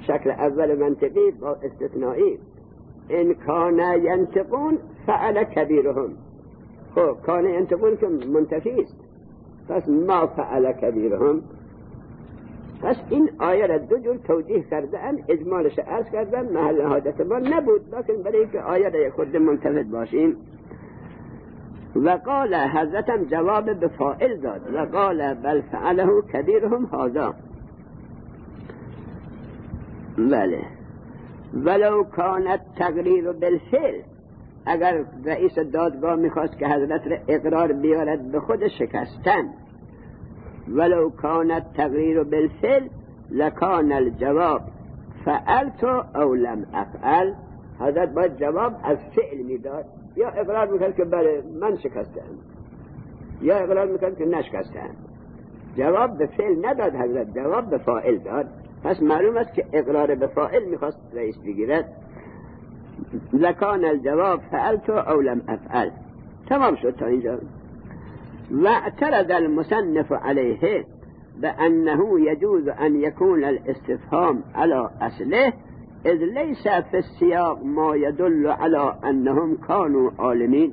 شکل اول منطقی با استثنایی. ان کان ینطقون فعل کبیرهم. خب کان ینطقون که منتفی است، پس ما فعل کبیرهم. پس این آیه را دو جور توجیه کردن، اجمالش عرض کردن، محل حاجت ما نبود، لیکن برای اینکه آیه را خود منتفض باشیم. و قال حضرتم جواب بفاعل داد، و قال بل فعله کبیرهم هذا. بله ولو کانت تقریر بالفعل، اگر رئیس دادگاه میخواست که حضرت را اقرار بیارد به خود شکستن، ولو کانت تقریر بالفعل لکان الجواب فعلت او لم افعل. حضرت باید جواب از فعل میداد، یا اقرار میکرد که بله من شکستم، یا اقرار میکرد که نشکستم. جواب به فعل نداد حضرت، جواب به فاعل داد. پس معلوم است که اقرار به فاعل میخواست رئیس بگیرد. لکان الجواب فعلت او لم افعل. تمام شد تا اینجا. واعترض المصنف عليه بأنه يجوز أن يكون الاستفهام على أصله إذ ليس في السياق ما يدل على أنهم كانوا عالمين.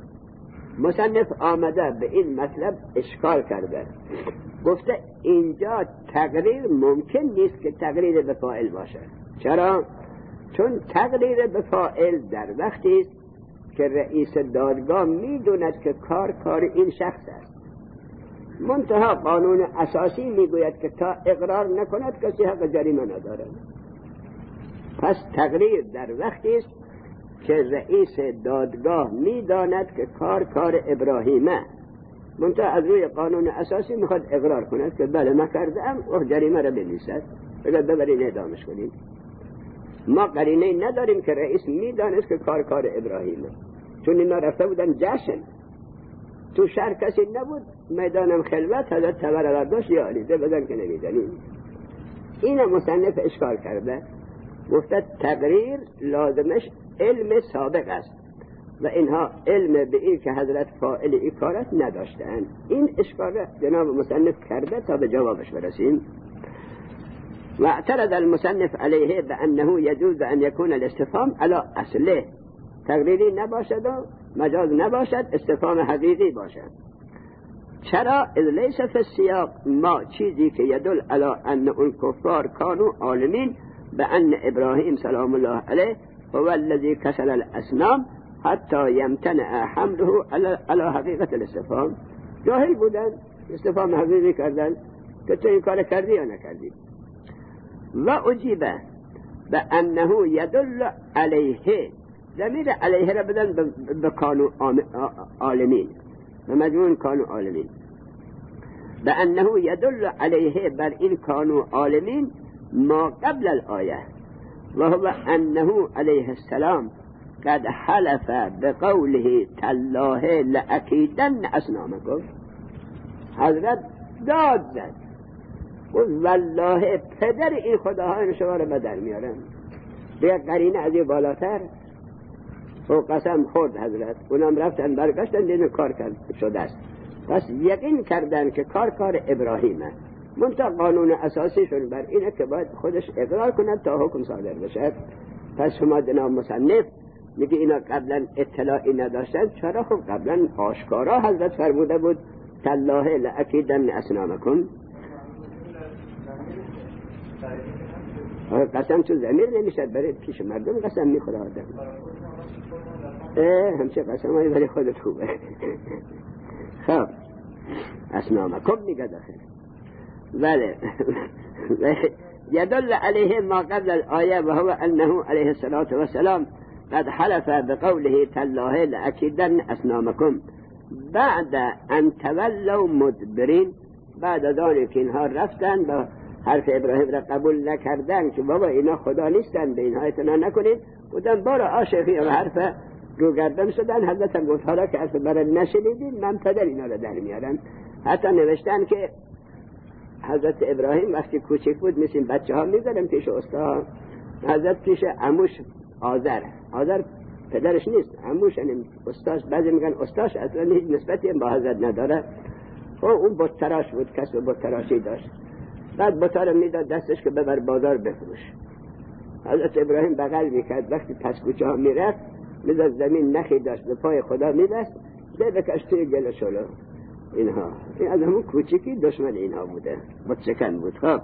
مصنف آمده به این مطلب اشکال کرده، گفته اینجا تقریر ممکن نیست که تقریر به فاعل باشه. چرا؟ چون تقریر به فاعل در وقتی است که رئیس دادگاه میدوند که کار این شخص است. منتها قانون اساسی میگوید که تا اقرار نکند کسی حق جریمه ندارد. پس تقریر در وقتی است که رئیس دادگاه میداند که کار ابراهیمه، منتها از روی قانون اساسی میخواد اقرار کند که بله من کردم و جریمه را بنویسد، بگه ببرین اعدامش کنید. ما قرینه نداریم که رئیس میدانست که کار ابراهیمه، چون اینا رفته بودن جشن، تو شهر کسی نبود، میدانم خلوت، حضرت تبر داشت یا علیزه بزن که نمیدنیم. این مصنف اشکال کرده، گفته تقریر لازمش علم سابق است و اینها علم به این که حضرت فاعل این کارت نداشتن. این اشکال جناب مصنف کرده تا به جوابش برسیم. واعترض المصنف عليه بأنه يجوز أن يكون الاستفهام على أصله، تقریری نباشد و مجاز نباشد، استفهام حقیقی باشد. چرا؟ اذ ليس في السياق ما چیزی که يدل على أن الكفار كانوا عالمين بأن إبراهيم سلام الله عليه هو الذي كسر الأصنام حتى يمتنع حمله على حقيقة الاستفهام. جاهل بودن، استفهام حقیقی کردن که تو این کار کردی یا نکردی. و اجیبه بأنه يدل عليه، ضمیر علیه را بدن به کانو عالمین، به مجموع کانو عالمین. بأنه يدل عليه بر این کانو عالمین ما قبل الآیه و هو أنه عليه السلام قد حلف بقوله تالله لأكيدن أصنامكم. حضرت داد زد، والله پدر این خداهای شما را بدر میارم. دیگه قرینه از این بالاتر. و قسم خورد حضرت، اونم رفتن برگشتن دیدن کار شده است. پس یقین کردن که کار ابراهیمه. منتها قانون اساسیشون بر اینه که باید خودش اقرار کند تا حکم صادر بشد. پس شما جناب مصنف میگه اینا قبلا اطلاعی نداشتن. چرا؟ خب قبلا آشکارا حضرت فرموده بود تالله لأکیدن اصنامکم. قسم تو ضمیر نمیشد، برای پیش مردم قسم میخوره آدم. همچه قسم هایی برای خودت خوبه. خب اصنامکم میگه داخل. بله يدل عليه ما قبل الآية وهو أنه عليه الصلاة والسلام قد حلف بقوله تالله لأكيدن أصنامكم بعد أن تولوا مدبرين. بعد ذلك اینها رفتن با حرف ابراهیم را قبول نکردن که بابا اینا خدا نیستن، به اینها اعتنا نکنید، بودن بارا عاشقی و حرف روگردن شدن. حضرت هم گفت حالا که حرف برای نشنیدین من پدر اینا را در میارم. حتی نوشتن که حضرت ابراهیم وقتی کوچک بود مثل بچه ها میذارن پیش استا، حضرت پیش عموش آذر پدرش نیست، عموش استاش، بعضی میگن استاش اصلا هیچ نسبتی با حضرت نداره. اون بت تراش بود، کسب بت تراشی داشت. بعد بتا رو میداد دستش که ببر بازار بفروش. حضرت ابراهیم بغل میکرد وقتی پس کوچه ها میرفت مثل زمین نخی داشت به پای خدا میبست بکش توی گل شلو. اینها این از همون کوچکی دشمن اینها بوده، متشکن بود. خب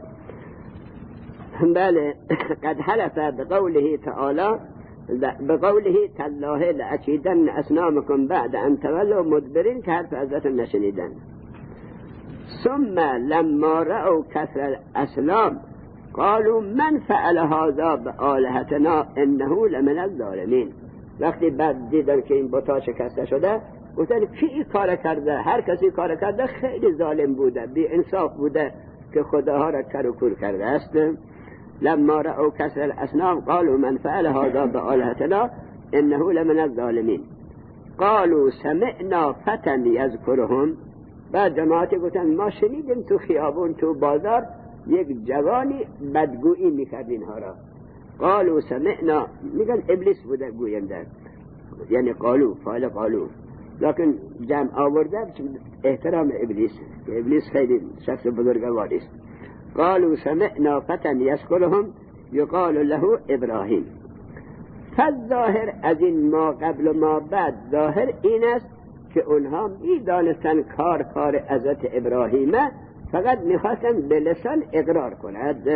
بله قد حلف بقوله تعالی بقوله تالله لأکیدن اصنامکم بعد ان تولوا مدبرین که حرف حضرت نشنیدن. ثم لما رأوا كثر الأصنام قالوا من فعل هذا بآلهتنا انه لمن الظالمین. وقتی بعد دیدن که این بت‌ها شکسته شده گفتن کی کار کرده؟ هر کسی کار کرده خیلی ظالم بوده، بی انصاف بوده که خداها را کر و کور کرده است. لما رأوا كسر الأصنام قالوا من فعل هذا بآلهتنا انه لمن الظالمین. قالوا سمعنا فتى یذکرهم. بعد جماعتی گفتن ما شنیدیم تو خیابون تو بازار یک جوانی بدگویی میکرد اینها را. قالوا سمعنا، میگن ابلیس بوده گوینده، یعنی قالوا فعل قالوا، لكن جمع آورده احترام ابلیس، ابلیس خیلی شخص بزرگواری است. قالوا سمعنا فتى یذکرهم یقال له ابراهیم. فالظاهر از این ما قبل و ما بعد ظاهر این است که اونها میدانستن کار حضرت ابراهیمه، فقط میخواستن به لسان اقرار کند.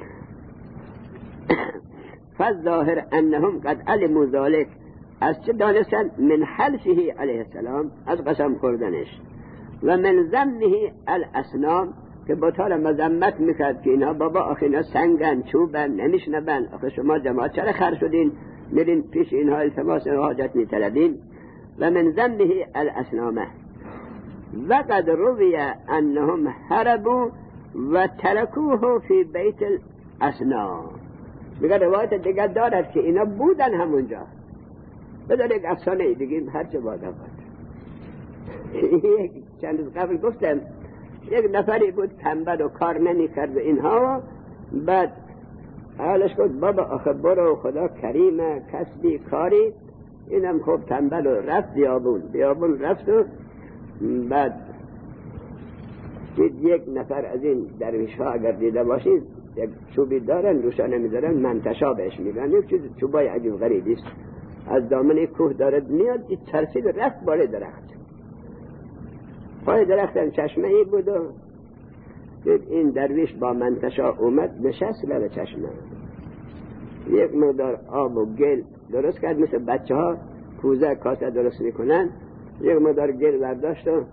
فالظاهر انهم قد علموا ذلك، از چه دانستن؟ من حلفه علیه السلام، از قسم خوردنش، و من ذمه الاصنام، که بطار مذمت میکرد که اینا بابا آخه اینا سنگن چوبن نمیشنبن، آخه شما جماعت چرا خر شدین میرین پیش اینها التماس حاجت میطلبین. و من ذمه الاصنامه و قد روی انهم هربوا و ترکوه فی بیت الاصنام. میگه روایت دیگر دارد که اینا بودن همونجا. بدار یک افسانه بگیم هرچه بادا بود. چند روز قبل گفتم یک نفری بود تنبل و کار نمی کرد اینها، بعد حالش گفت بابا آخه برو خدا کریمه کسبی کاری، اینم خوب تنبل و رفت بیابون رفت و بعد دید یک نفر از این درویش ها اگر دیده باشید یک چوبی دارن روشانه میذارن منتشا بهش میگن، یک چیز چوبای عجیب غریبی است، از دامن کوه دارد میاد ترسید رفت بالای درخت. پای درخت هم چشمه ای بود و این درویش با منتشا اومد نشست لب چشمه، یک مقدار آب و گل درست کرد مثل بچه ها کوزه کاسه درست میکنن، یک مقدار گل برداشت و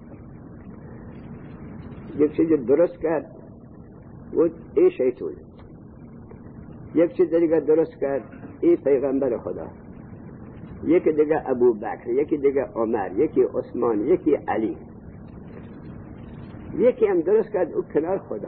یک چیز درست کرد و این شیطون، یک چیز دیگه درست کرد این پیغمبر خدا، یکی دیگه ابو بکر، یکی دیگه عمر، یکی عثمان، یکی علی، یکی هم درست کرد او کنار خدا.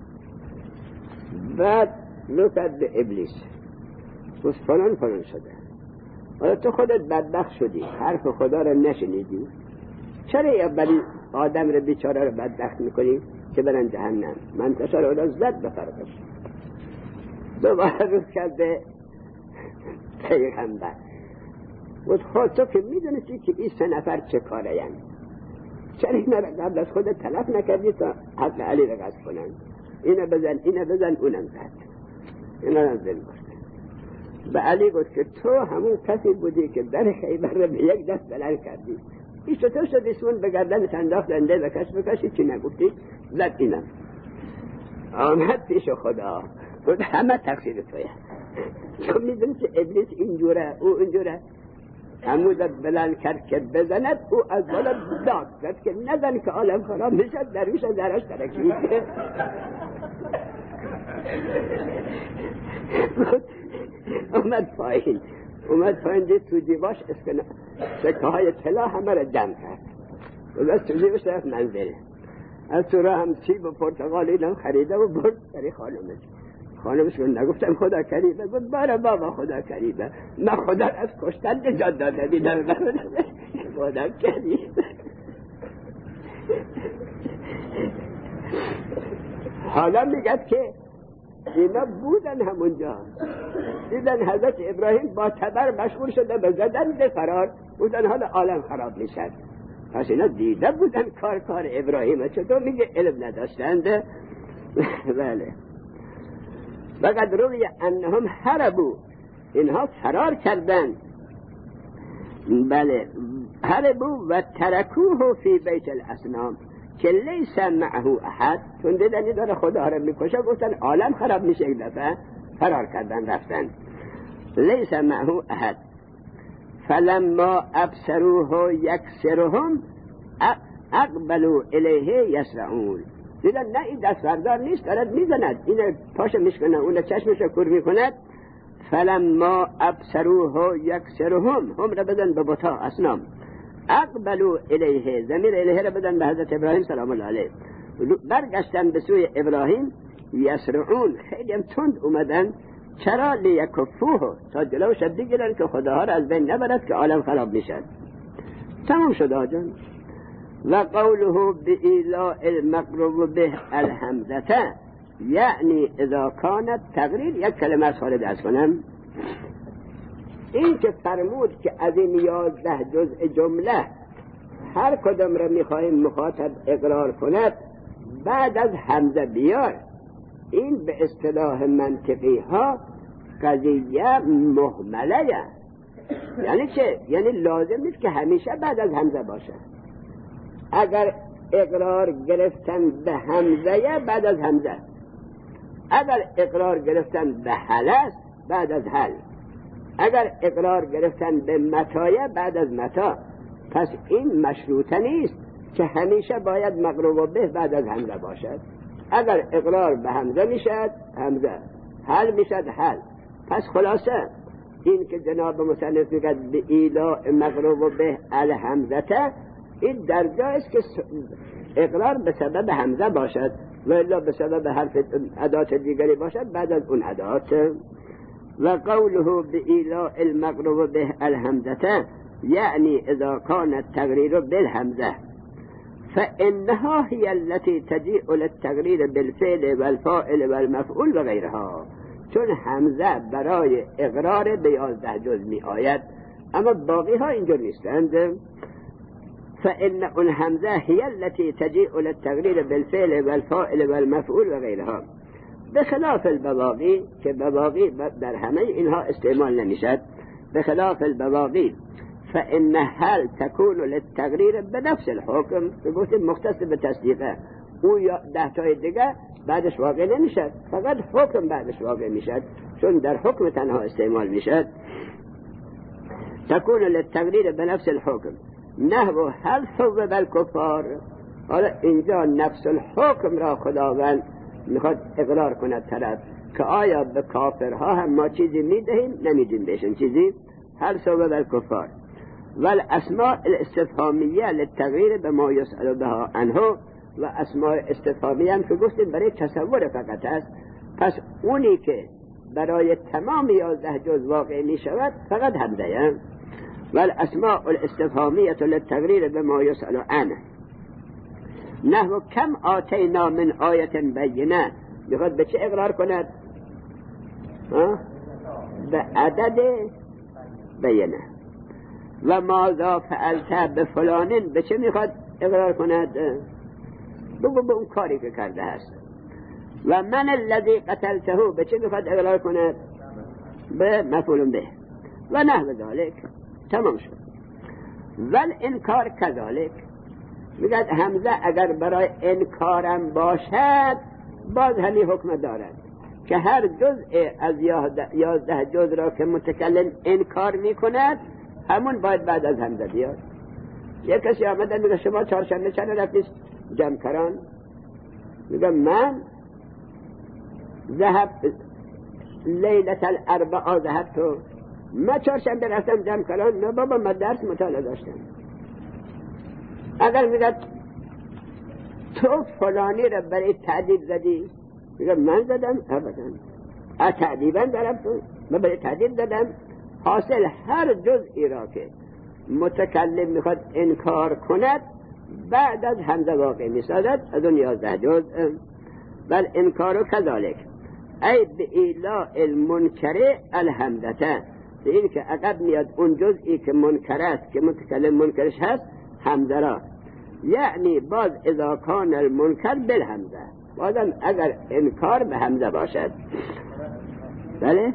بعد لو کرد به ابلیس و فلان شده. حالا تو خودت بدبخت شدی، حرف خدا رو نشنیدی، چرا اولی آدم رو بیچاره رو بدبخت میکنی که برن جهنم؟ منتشر اولا زد به فرقش. دوباره رو کرد به پیغمبر و خود تو که میدونستی که این 3 نفر چه کاره ین، چرا اینا رو قبل از خودت تلف نکردی تا حق علی رو قصد کنن؟ اینو بزن اونم زد، اینا رو زن گفت. به علی گفت که تو همون کسی بودی که در خیبر رو به یک دست بلند کردی، این چطور شد اسمون به گردن انداخت انده بکش چی نگفتی؟ زد اینم. آمد پیش خدا گفت همه تقصیر تویه، تو میدونی که ابلیس اینجوره او اینجوره، عمودت بلند کرد که بزند، او از بالا داد زد که نزن که عالم خراب میشد، درویش از درش ترکی. اومد پایین دید تو جیباش سکه های طلا همه را جمع کرد و از تو جیبش رفت منزل. از تو راه هم سیب و پرتقال اینم خریده و برد سری خانمش من نگفتم خدا کریمه؟ گفت باره بابا خدا کریمه، من خدا از کشتن نجات داده بیدم، خدا کریمه. حالا میگد که اینا بودن همونجا، دیدن حضرت ابراهیم با تبر مشغول شده به زدن به فرار، بودن حالا عالم خراب میشد. پس اینا دیده بودن کار ابراهیمه، چطور میگه علم نداشتند؟ بله. وقد روی انهم هربوا، اینها فرار کردند. بله، هربوا و ترکوه فی بیت الاصنام که لیس معه احد، چون دیدن داره خدا رو میکشه گفتن عالم خراب میشه، یک دفعه فرار کردن رفتن. لیس معه احد. فلما ابصروه یکسرهم اقبلوا الیه یسرعون، دیدن نه این دستبردار نیست، دارد میزند، این پاش میشکنه، اون چشمش کور میکند. فلما ابصروه یکسرهم، هم را بدن به بتا اصنام، اقبلوا الیه، ضمیر الیه را بدن به حضرت ابراهیم سلام الله علیه، برگشتن به سوی ابراهیم. یسرعون، خیلی هم تند اومدن. چرا؟ لیکفوه، تا جلوش بگیرن که خداها را از بین نبرد که عالم خراب میشد. تمام شد آجان. و قوله بإیلاء المقرب به الحمزه، یعنی اذا کانت تقریر، یک کلمه از خالد از کنم، این که فرمود که از این 11 جزء جمله هر کدام را میخواهیم مخاطب اقرار کند بعد از حمزه بیار، این به اصطلاح منطقی ها قضیه مهمله. یعنی چه؟ یعنی لازم نیست که همیشه بعد از حمزه باشه. اگر اقرار گرفتن به حمزه بعد از حمزه، اگر اقرار گرفتن به حل است بعد از حل، اگر اقرار گرفتن به متایه بعد از متا، پس این مشروطه نیست که همیشه باید مقروب به بعد از حمزه باشد. اگر اقرار به حمزه میشد حمزه، حل میشد حل. پس خلاصه این که جناب مصنف میگه به ایلاء مقروب به الحمزه، این درجه است که اقرار به سبب حمزه باشد و الا به سبب حرف ادات دیگری باشد بعد از اون ادات. و قوله به ایلاء المقروب به الحمزه یعنی اذا کان التقریر بالحمزه فانها هي التي تجيء للتقریر بالفعل والفاعل والمفعول و غیرها، چون حمزه برای اقرار به 11 جز می آید، اما باقی ها اینجور نیستند. فإن الحمزه هي التي تجيء للتقریر بالفعل والفاعل والمفعول و غیرها، بخلاف البواقی که بواقی در همه اینها استعمال نمیشد. بخلاف البواقی فإن هل تكون للتقریر بنفس الحكم، بگوشت مختص به تصدیقه، او 10 تای دیگه بعدش واقع نمیشد، فقط حکم بعدش واقع میشد، چون در حکم تنها استعمال میشد. تكون للتقریر بنفس الحكم نحو هل ثوب الكفار. حالا اینجا نفس الحکم را خداوند میخواد اقرار کند طرف که آیا به کافرها هم ما چیزی میدهیم نمیدیم بهشون چیزی. هل ثوب الكفار والاسماء الاستفهامیه للتغییر به ما یسأل بها عنه، و اسماء استفهامیه هم که گفتیم برای تصور فقط است، پس اونی که برای تمام 11 جز واقع می شود فقط حمزه. والاسماء الاستفهامیه للتغییر به ما یسأل عنه نحو کم آتینا من آیت بینه، میخواد به چه اقرار کند؟ به عدد بینه. و ماذا فعلت به فلانین، به چه میخواد اقرار کند؟ بگو به اون کاری که کرده هست. و من الذی قتلته، به چه میخواد اقرار کند؟ به مفعول به. و نحو ذالک. تمام شد. ول انکار کذالک، میگه حمزه اگر برای انکارم باشد باز همین حکم دارد که هر جزء از 11 جز را که متکلم انکار میکند همون باید بعد از حمزه بیاد. یک کسی آمده میگه شما چهارشنبه چند رفتید جمکران؟ میگه من ذهب لیلت الاربعاء ذهبت، من چهارشنبه رفتم جمکران. نه بابا من درس مطالعه داشتم. اگر میگه تو فلانی را برای تعدیب زدی، میگه من زدم؟ ابدا. تعدیبا دارم تو، من برای تعدیب زدم. حاصل هر جزئی را که متکلم میخواد انکار کند بعد از حمزه واقع میسازد از اون 11 جز. بل انکارو کذالک ای به ایلاء المنکر الحمزه، این که عقب میاد اون جزئی که منکر است که متکلم منکرش هست حمزه را، یعنی باز اذا کان المنکر بالحمزه، بازم اگر انکار به حمزه باشد. بله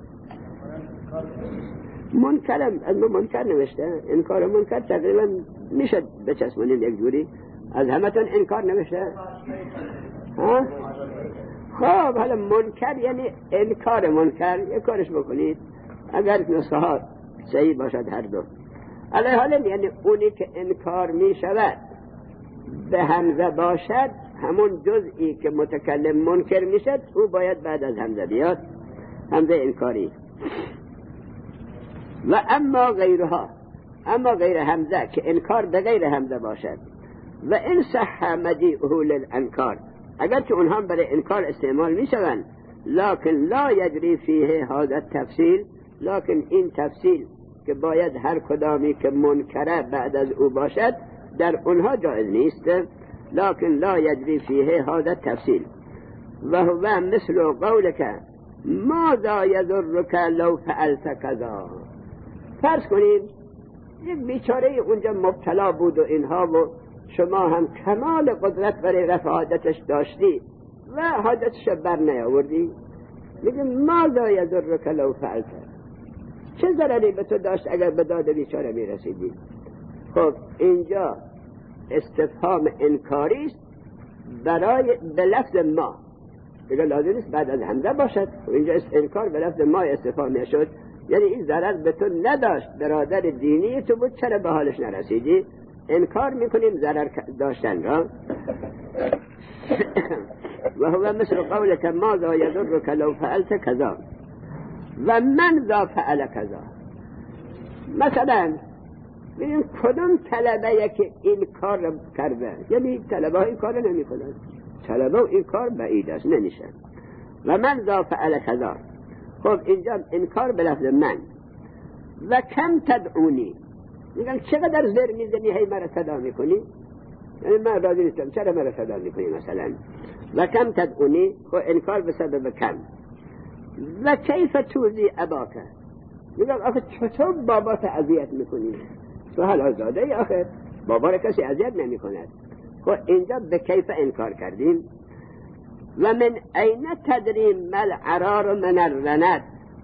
منکرم از منکر نوشته. انکار منکر تقریبا میشه بچسبونیم یک جوری. از همتون انکار نوشته ها؟ خب حالا منکر یعنی انکار منکر یک کارش بکنید اگر نسخه ها صحیح باشد هر دو. علیه حال یعنی اونی که انکار می شود به همزه باشد همون جزئی که متکلم منکر می شد او باید بعد از همزه بیاد، همزه انکاری. و اما غیرها، اما غیر همزه که انکار به غیر همزه باشد و این صح مجیئه للانکار، اگر که اونها برای انکار استعمال می شوند لکن لا یجری فیه هذا التفصیل، لکن این تفصیل که باید هر کدامی که منکره بعد از او باشد در اونها جایز نیست. لکن لا یجری فیه هذا التفصیل و هو مثل قولک ماذا یضرک لو فعلت کذا. فرض کنید یک بیچاره اونجا مبتلا بود و اینها و شما هم کمال قدرت برای رفع حاجتش داشتی و حاجتش بر نیاوردی، میگه ماذا یضرک لو فعلت، چه ضرری به تو داشت اگر به داد بیچاره میرسیدی. خب اینجا استفهام انکاری است برای به لفظ ما، دیگه لازم نیست بعد از همزه باشد. اینجا انکار به لفظ ما استفهام شد، یعنی این ضرر به تو نداشت، برادر دینی تو بود، چرا به حالش نرسیدی؟ انکار میکنیم ضرر داشتن را. و هو مثل قولک ماذا یضرک لو فعلت کذا و من ذا فعل کذا. مثلا ببین کدام طلبه که این کار کرده، یعنی طلبه ها این کار نمی کنن، طلبه این کار بعید است نمیشن. و من ذا فعل کذا، خب اینجا انکار به لفظ من. و کم تدعونی، میگن چقدر زر میزنی هی مرا صدا میکنی، یعنی من راضی نیستم چرا مرا صدا میکنی مثلا. و کم تدعونی، خب انکار به سبب کم. و کیف توزی اباکه، میگن آخه چطور بابا تا اذیت میکنی، تو حالا زاده ای آخه بابا را کسی اذیت نمی کند. خب اینجا به کیف انکار کردیم. و من این تدریم مل عرار من الرند،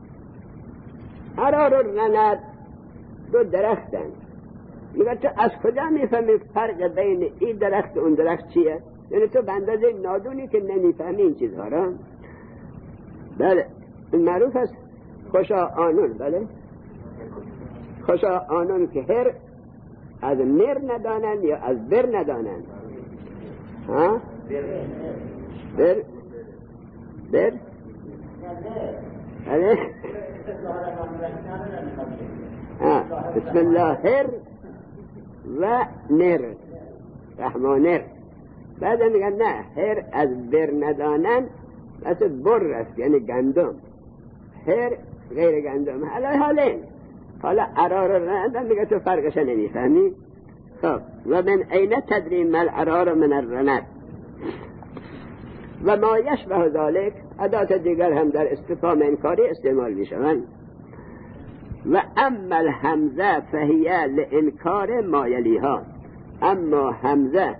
عرار و رند دو درختن، میگه تو از کجا میفهمی فرق بین این درخت و اون درخت چیه؟ یعنی تو به اندازه نادونی که نمیفهمی این چیزها را. بله این معروف است خوشا آنون، بله خوشا آنون که هر از نر ندانن یا از بر ندانن. ها؟ بر بر بله بسم الله هر و نر رحمانر. بعد میگن نه هر از بر ندانن مثل بر است یعنی گندم، هر غیر گندم. حالا عرار رند میگه تو فرقش نمیفهمی. خب و من این تدریم مل عرار من الرند و ما یشبه ذالک، ادات دیگر هم در استفهام انکاری استعمال میشوند. و اما الهمزه فهیه لانکار ما یلیها، اما همزه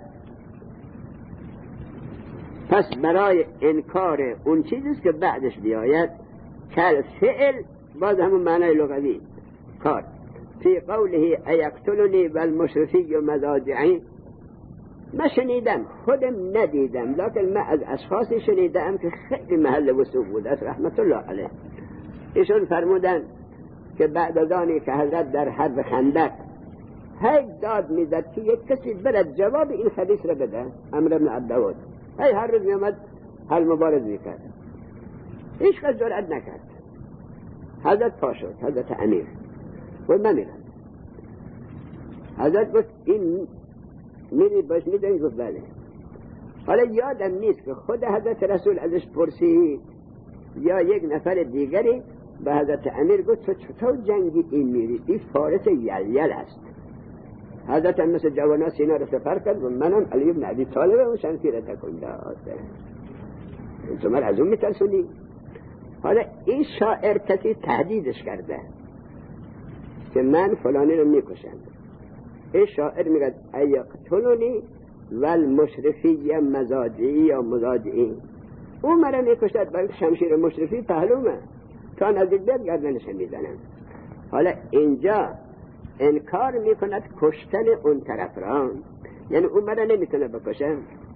پس برای انکار اون چیزیست که بعدش بیاید. کل فعل باز همون معنی لغوی کار. فی قوله ایقتلنی والمشرفی مضاجعی، من شنیدم خودم ندیدم لکن من از اشخاصی شنیدم که خیلی محل وسوق بود است رحمت الله علیه. ایشون فرمودن که بعد از آنی که حضرت در حرب خندق هی داد میزد که یک کسی برد جواب این حدیث را بده، عمرو بن عبدالود هی هر روز میامد حل مبارز میکرد، هیچ کس جرأت نکرد. حضرت پا شد، حضرت امیر و من میرم. حضرت گفت این میری باش میدونی؟ گفت بله. حالا یادم نیست که خود حضرت رسول ازش پرسید یا یک نفر دیگری به حضرت امیر گفت تو چطور جنگی این میری؟ این فارس یل است. حضرت هم مثل جوانا سینا رو سفر کرد و منم علی بن ابی طالب و شمشیر تکون داد. تو من از اون میترسونی؟ حالا این شاعر کسی تهدیدش کرده که من فلانی رو میکشم. این شاعر میگه ایقتلونی والمشرفی مزاجی یا مزاجی، اون مرا میکشد برای شمشیر مشرفی پهلومه. تا نزدیک بیاد گردنش میزنن. حالا اینجا انکار میکند کشتن اون طرف را، یعنی اون مرا نمیتونه بکشه.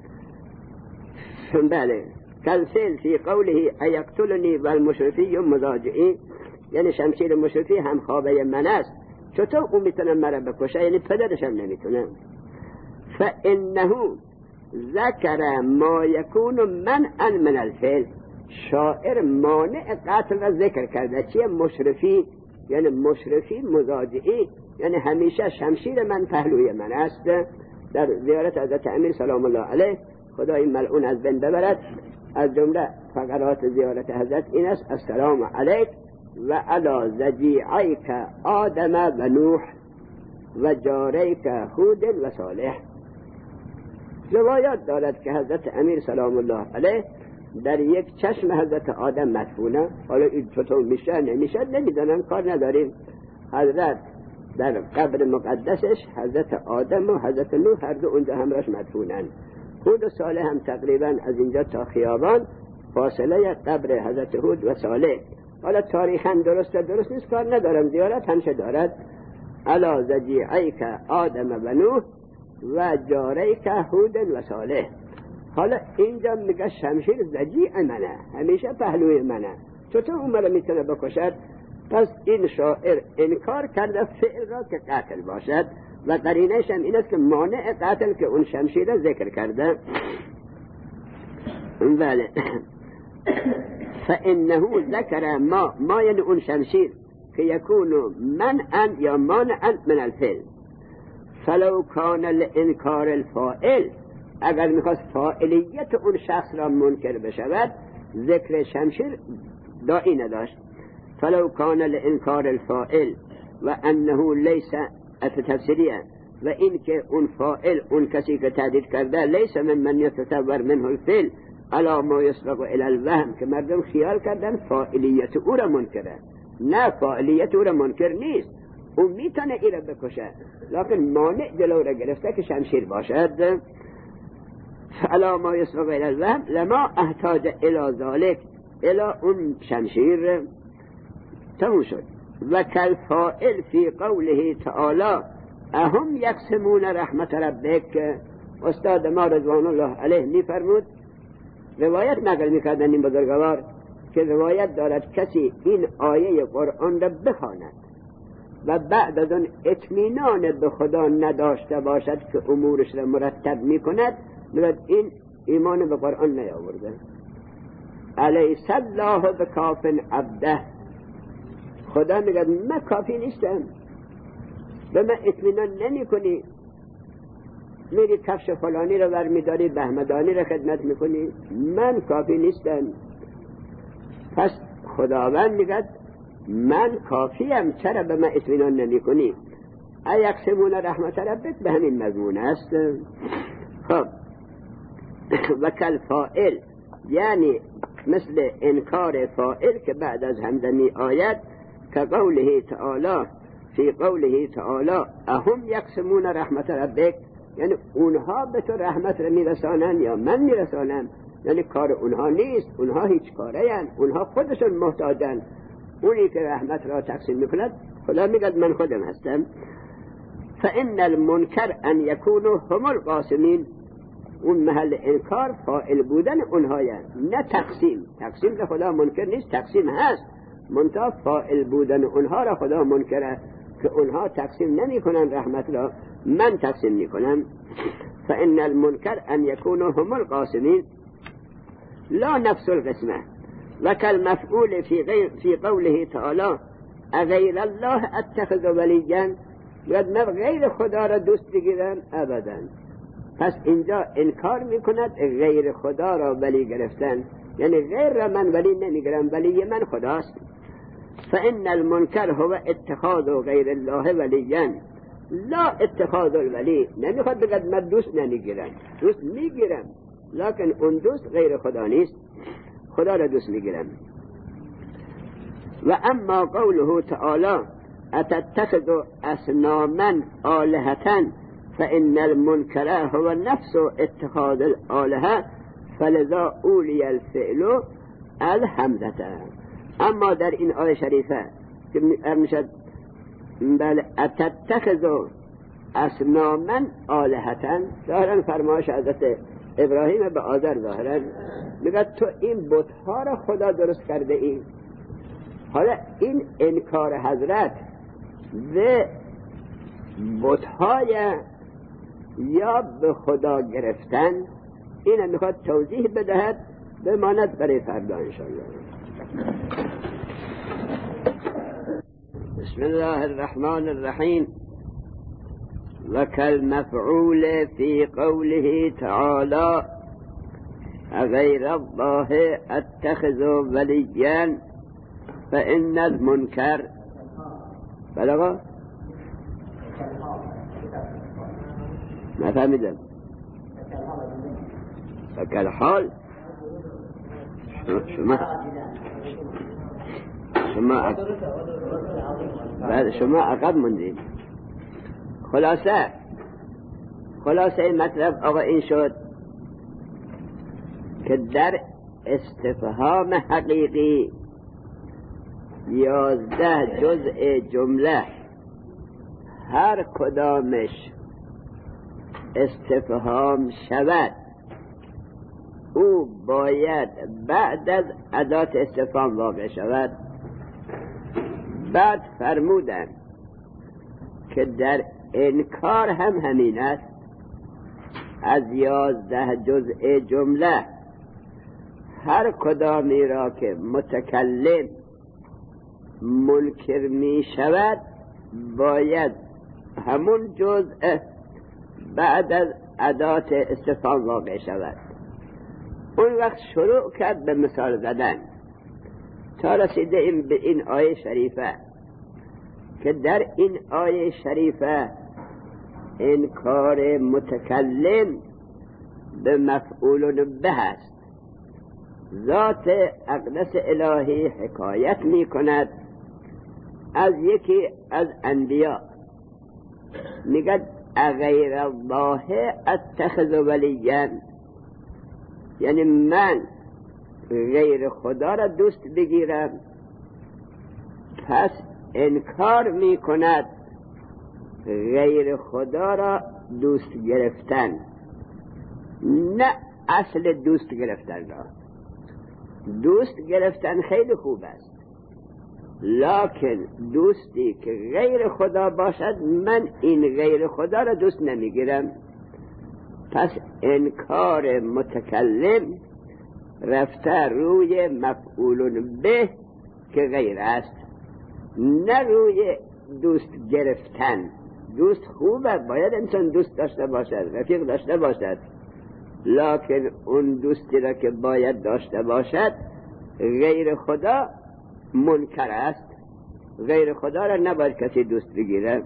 بله، کالفعل فی قوله ایقتلنی والمشرفی مضاجعی، یعنی شمشیر مشرفی هم خوابه من است، چطور اون میتونه مرا بکشه؟ یعنی پدرش هم نمیتونه. فانه ذکر ما یکون منعا من الفعل، شاعر مانع قتل را ذکر کرده. چیه مشرفی؟ یعنی مشرفی مضاجعی، یعنی همیشه شمشیر من پهلوی من است. در زیارت حضرت امیر سلام الله علیه، خدای ملعون از بین ببرد، از جمله فقرات زیارت حضرت این است: السلام علیک و علی ذجیعیک آدم و نوح و جاریک هود و صالح. روایات دارد که حضرت امیر سلام الله علیه در یک چشم حضرت آدم مدفونه. حالا این چطور میشه نمیشه نمیدانم، کار نداریم. حضرت در قبر مقدسش حضرت آدم و حضرت نوح هر دو اونجا همراش مدفونن. هود و صالح هم تقریبا از اینجا تا خیابان فاصله قبر حضرت هود و صالح. حالا تاریخاً درست نیست، کار ندارم، زیارت همشه دارد. علی ذجیعیک آدم و نوح و جاریک هود و صالح. حالا اینجا میگه شمشیر ذجیع منه، همیشه پهلوی منه، چطور اون مرا میتونه بکشد؟ پس این شاعر انکار کرده فعل را که قتل باشد و قرینش هم این است که مانع قتل که اون شمشیر ذکر کرده. بله. فانه ذکر ما یعنی اون شمشیر که یکون منعا یا مانعا من الفعل. فلو کان لانکار الفاعل، اگر میخواست فاعلیت اون شخص را منکر بشود ذکر شمشیر داعی نداشت. فلو کان لانکار الفاعل و انه لیس تفسیریه، و این که اون فاعل اون کسی که تهدید کرده لیس من یتصور منه الفعل علا ما یسبق الى الوهم، که مردم خیال کردن فاعلیت او را منکره. نه، فاعلیت او را منکر نیست، اون میتونه ای را بکشه، لیکن مانع جلو را گرفته که شمشیر باشد. علا ما یسبق الى الوهم لما احتاج الى ذلك، الى اون شمشیر. تموم شد. و کالفاعل فی قوله تعالی اهم یقسمون رحمت ربک. استاد ما رضوان الله علیه میفرمود، روایت نقل میکردن این بزرگوار که روایت دارد کسی این آیه قرآن را بخواند و بعد از آن اطمینان به خدا نداشته باشد که امورش را مرتب میکند، میگه این ایمان به قرآن نیاورده. الیس الله بکاف عبده، خدا میگه من کافی نیستم، به من اطمینان نمی کنی، میری کفش فلانی رو برمیداری، بهمدانی رو خدمت میکنی، من کافی نیستم. پس خداوند میگه من کافیم، چرا به من اطمینان نمی کنی؟ ایقسمون رحمت ربک به همین مضمون است. خب و کالفاعل یعنی مثل انکار فاعل که بعد از همزمی آیت که قوله تعالی فی قوله تعالی اهم یقسمون رحمت ربک، یعنی اونها به تو رحمت رو میرسانن یا من میرسانم، یعنی کار اونها نیست، اونها هیچ کاره هن، اونها خودشون محتاجن، اونی که رحمت را تقسیم میکند خدا میگه من خودم هستم. فان المنکر ان یکونوا هم القاسمین، اون محل انکار فاعل بودن اونهایه، نه تقسیم که خدا منکر نیست، تقسیم هست، منتها فاعل بودن اونها را خدا منکره که اونها تقسیم نمی کنن رحمت را، من تقسیم می کنم. فان المنکر ان یکونوا هم القاسمین لا نفس القسمه. و کالمفعول فی قوله تعالی اغیر الله اتخذ ولیا، یاد نه غیر خدا را دوست بگیرم ابدا. پس اینجا انکار میکند غیر خدا را ولی گرفتن، یعنی غیر را من ولی نمیگیرم، ولی من خداست. فان المنکر هو اتخاذ غیر الله ولیا لا اتخاذ الولی، نمیخواد بگد من دوست نمیگیرم، دوست میگیرم لکن اون دوست غیر خدا نیست، خدا را دوست میگیرم. و اما قوله تعالی اتتخذ اصناما آلهة فإن المنكر هو نفس اتخاذ الآلهة فلذا أولي الفعل الحمزة. اما در این آیه شریفه که میشد بله اتتخذوا اصناما آلهة، ظاهرا فرمایش حضرت ابراهیم به آذر ظاهرا میگه تو این بت‌ها را خدا درست کرده ای. حالا این انکار حضرت به بت‌های یا به خدا گرفتن این میخواد توضیح بدهد، بماند برای فردا انشاءالله. بسم الله الرحمن الرحیم. وكالمفعول في قوله تعالى أغير الله أتخذ وليا فإن المنكر بلغ ما فهمتم فكالحال شما عقب مندید. خلاصه مطلب آقا این شد که در استفهام حقیقی 11 جزء جمله هر کدامش استفهام شود او باید بعد از ادات استفهام واقع شود. بعد فرمودن که در انکار هم همین است. از 11 جزء جمله هر کدامی را که متکلم منکر می شود باید همون جزء بعد از ادات استفهام واقع شود. اون وقت شروع کرد به مثال زدن تا رسیده به این آیه شریفه که در این آیه شریفه انکار متکلم به مفعول به است. ذات اقدس الهی حکایت می کند از یکی از انبیا، میگد اغیر الله اتخذ ولیا، یعنی من غیر خدا را دوست بگیرم. پس انکار می کند غیر خدا را دوست گرفتن، نه اصل دوست گرفتن را. دوست گرفتن خیلی خوب است، لکن دوستی که غیر خدا باشد من این غیر خدا را دوست نمیگیرم. پس انکار متکلم رفته روی مفعول به که غیر است، نه روی دوست گرفتن. دوست خوبه، باید انسان دوست داشته باشد، رفیق داشته باشد، لکن اون دوستی را که باید داشته باشد غیر خدا منکر است. غیر خدا را نباید کسی دوست بگیره.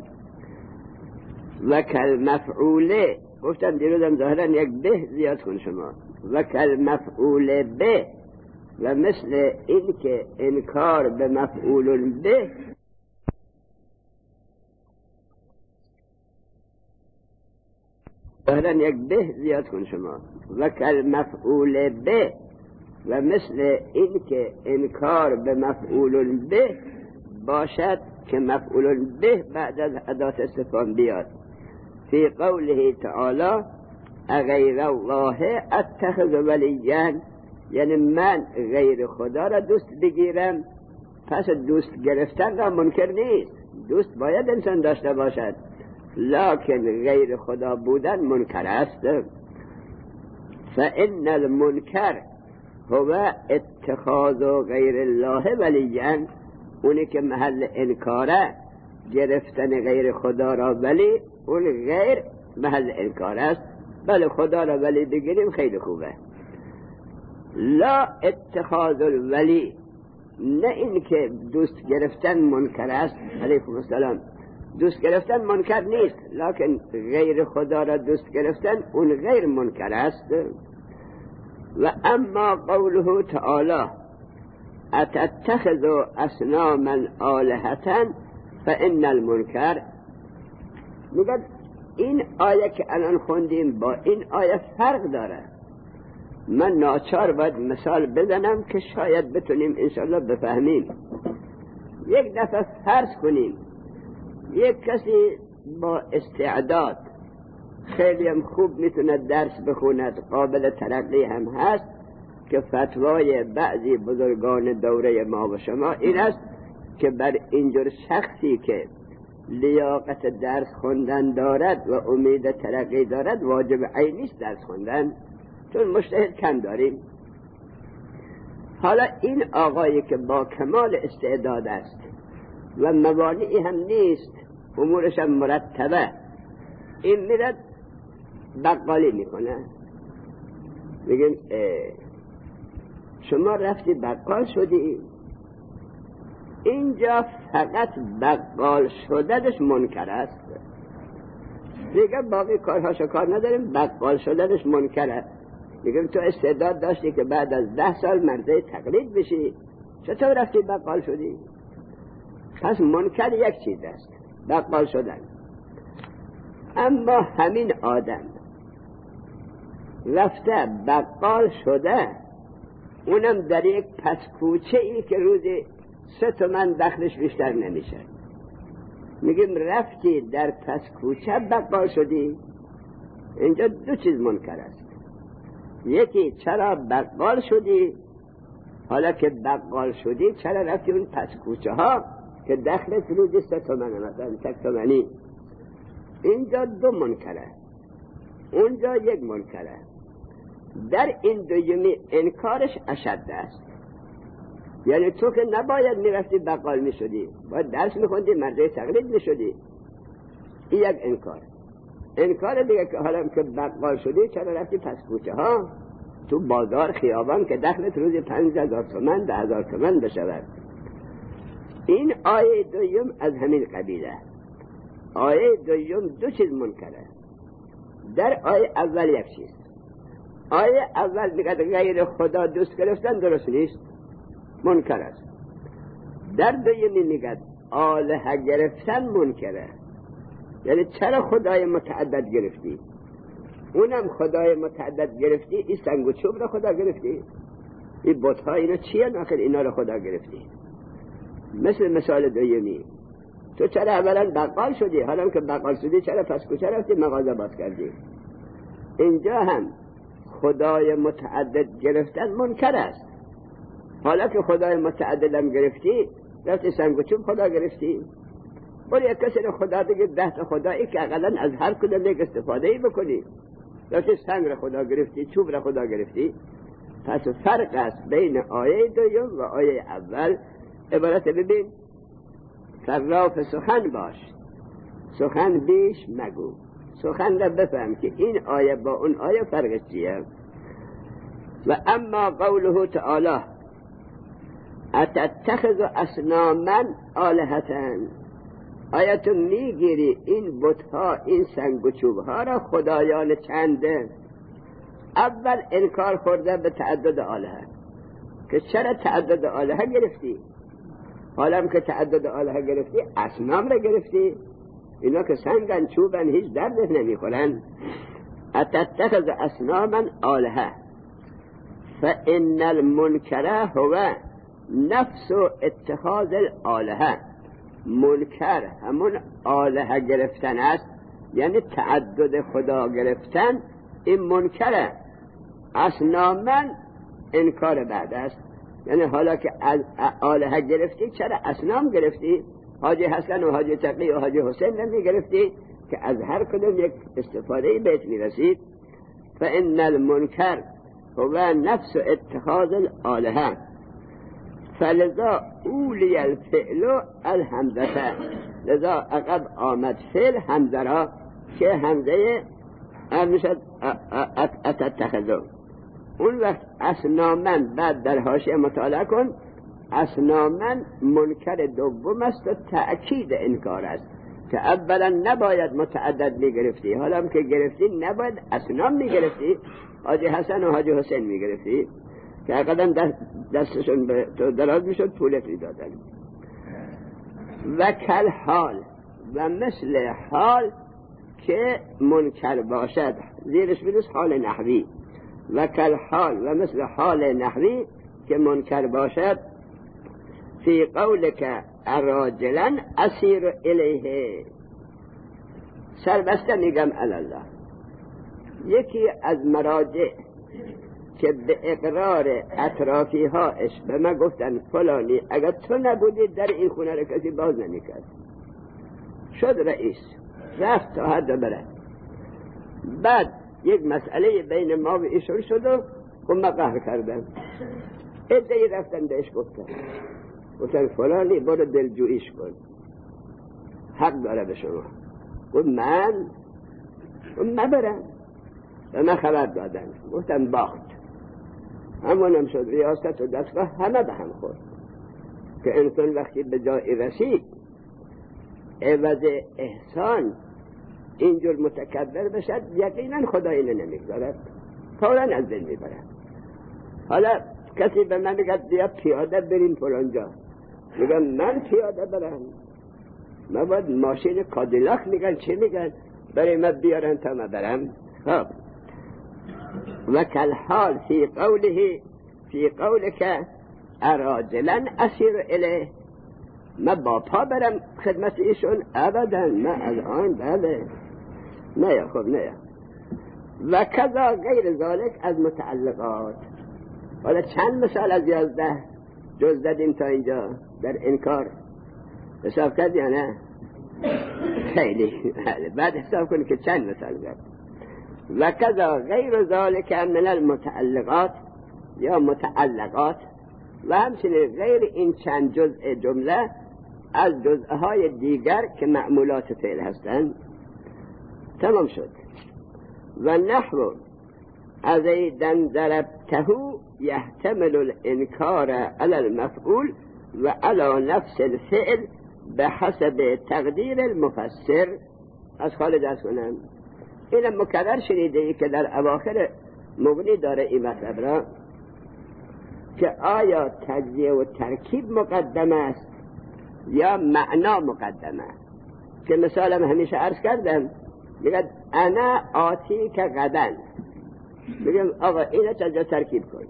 و کالمفعول، گفتم دیروزم ظاهرا یک به زیاد کن شما. و کالمفعول به، و مثل این که انکار به مفعول به ظاهرا یک به زیاد کن شما. و کالمفعول به، و مثل این که انکار به مفعول به باشد که مفعول به بعد از ادات استفهام بیاد. فی قوله تعالی اغیر الله اتخذ ولیا، یعنی من غیر خدا را دوست بگیرم. پس دوست گرفتن را منکر نیست، دوست باید انسان داشته باشد، لکن غیر خدا بودن منکر است. فإن المنکر هو اتخاذ غیر الله ولیا، اونی که محل انکاره گرفتن غیر خدا را ولی، اون غیر محل انکار است. بله خدا را ولی بگیریم خیلی خوبه، لا اتخاذ الولی، نه این که دوست گرفتن منکر است. علیکم السلام. دوست گرفتن منکر نیست، لکن غیر خدا را دوست گرفتن اون غیر منکر است. و اما قوله تعالی اتتخذوا اصناما آلهة فإن المنکر، میگه این آیه که الان خوندیم با این آیه فرق داره. من ناچار باید مثال بزنم که شاید بتونیم انشالله بفهمیم. یک دفعه فرض کنیم یک کسی با استعداد خیلی هم خوب میتونه درس بخوند، قابل ترقی هم هست، که فتوای بعضی بزرگان دوره ما و شما این است که بر اینجور شخصی که لیاقت درس خوندن دارد و امید ترقی دارد واجب عینی است درس خوندن، چون مجتهد کم داریم. حالا این آقایی که با کمال استعداد است و موانعی هم نیست، امورش هم مرتبه، این میرد بقالی میکنه. میگیم شما رفتی بقال شدی، اینجا فقط بقال شدنش منکر است، دیگه باقی کارهاشو کار نداریم، بقال شدنش منکر است. میگم تو استعداد داشتی که بعد از 10 سال مرزه تقلید بشی، چطور رفتی بقال شدی؟ پس منکر یک چیز است، بقال شدن. اما همین آدم رفته بقال شده، اونم در یک پس کوچه ای که روزی 3 تومن دخلش بیشتر نمیشه، میگیم رفتی در پس کوچه بقال شدی. اینجا 2 چیز منکر است. یکی چرا بقال شدی، حالا که بقال شدی چرا رفتی اون پس کوچه ها که دخلت روزی 3 تومنه، مثلا 1 تومنی. اینجا 2 منکره، اونجا 1 منکره. در این دومی انکارش اشد است. یعنی تو که نباید میرفتی بقال میشدی، باید درس میخوندی، مرجع تقلید میشدی. این یک انکار دیگه که حالا که بقال شدی چرا رفتی پس کوچه ها تو بازار خیابان که دخلت روزی 5000 تومان 10000 تومان بشود. این آیه دوم از همین قبیله. آیه دوم 2 چیز منکره. در آیه اول یک چیز، آیه اول میگه غیر خدا دوست گرفتن درست نیست، منکر است. در دومی میگه آلهه گرفتن منکره. یعنی چرا خدای متعدد گرفتی؟ اونم خدای متعدد گرفتی، این سنگ و چوب را خدا گرفتی؟ این بت‌ها اینا چیه ناخر اینا را خدا گرفتی؟ مثال دومی، تو چرا اولا بقال شدی، حالا که بقال شدی چرا پس کوچه رفتی مغازه باز کردی؟ اینجا هم خدای متعدد گرفتن منکر است. حالا که خدای متعدد هم گرفتی، رفتی سنگ و چوب خدا گرفتی. ولی یک کسی رو خدا دیگه 10 تا خدایی که اقلا از هر کدوم یک استفاده بکنی، رفتی سنگ رو خدا گرفتی، چوب رو خدا گرفتی. پس فرق است بین آیه دوم و آیه اول. عبارت ببین، صراف سخن باش، سخن بیش مگو، سخن را بفهم که این آیه با اون آیه فرقش چیه. و اما قوله تعالی اتتخذ اصناما آلهة، آیا تو میگیری این بتها، این سنگ و چوبها را خدایان چنده؟ اول انکار خورده به تعدد آلهه، که چرا تعدد آلهه گرفتی؟ حالا که تعدد آلهه گرفتی اصنام را گرفتی، اینا که سنگن چوبن هیچ درد نمیخورن. اتتخذ اصناما آلهه فان المنکر هو نفس اتخاذ الآلهه. منکر همون آلهه گرفتن است، یعنی تعدد خدا گرفتن، این منکره. اصناما انکار بعد است. یعنی حالا که آلهه گرفتی چرا اصنام گرفتی؟ حاجی حسن و حاجی تقی و حاجی حسین نمی گرفتی که از هر کدوم یک استفاده بهت می رسید. فإن المنکر هو نفس اتخاذ الآلهه فلذا اولی الفعل الحمزه، لذا عقب آمد فعل حمزه را که حمزه میشد اتتخذو. اون وقت اصنامن بعد در حاشیه مطالعه کن، اصنامن منکر دوم است و تأکید انکار است که اولا نباید متعدد میگرفتی، حالا هم که گرفتی نباید اصنام میگرفتی، حاجی حسن و حاجی حسین میگرفتی که اقلا دستشون به تو دراز میشد پولت میدادن. و کل حال، و مثل حال که منکر باشد، زیرش بنویس حال نحوی. و کالحال و مثل حال نحوی که منکر باشد فی قولک راجلا اسیر الیه، سربسته میگم الله. یکی از مراجع که به اقرار اطرافی هاش به من گفتن فلانی اگر تو نبودی در این خونه را کسی باز نمیکرد، شد رئیس، رفت تا حد بره. بعد یک مسئله بین ما و ایشون شد و من قهر کردم. ادهی رفتن بهش گفتن فلانی برو دلجوییش کن، حق داره به شما. گفت من برم. و من خبر دادن، گفتم باخت. همونم شد ریاست و دستگاه همه به هم خورد که انسان وقتی به جای رسید عوض احسان اینجور متکبر بشد، یقینا خدا اینو نمیگذارد، فوراً از دل میبرد. حالا کسی به من میگه بیا پیاده بریم فلانجا، میگم من پیاده برم؟ من باید ماشین کادیلاک میگن چی میگن برای من بیارن تا من برم؟ خب و کالحال فی قوله فی قولک راجلا اسیر الیه، من با پا برم خدمت ایشون؟ ابدا، من الان بله نه. خب نه. و کذا غیر ذالک از متعلقات. حالا چند مثال از 11 جز دادیم تا اینجا در انکار، حساب کرد یا نه؟ خیلی. بعد حساب کنی که چند مثال زد. و کذا غیر ذالک من المتعلقات یا متعلقات، و همچنین غیر این چند جزء جمله از جزءهای دیگر که معمولات فعل هستند. تمام شد. و نحو ازیدن ضربته یحتمل الانکار علی المفعول و علی نفس الفعل به حسب تقدیر المفسر. از خالد از کنم اینم مکرر شنیده ای که در اواخر مغنی داره این مطلب را که آیا تجزیه و ترکیب مقدم است یا معنا مقدمه. که مثالم همیشه عرض کردم، میگه انا آتی که غدن، میگم آقا اینو تجزیه ترکیب کن.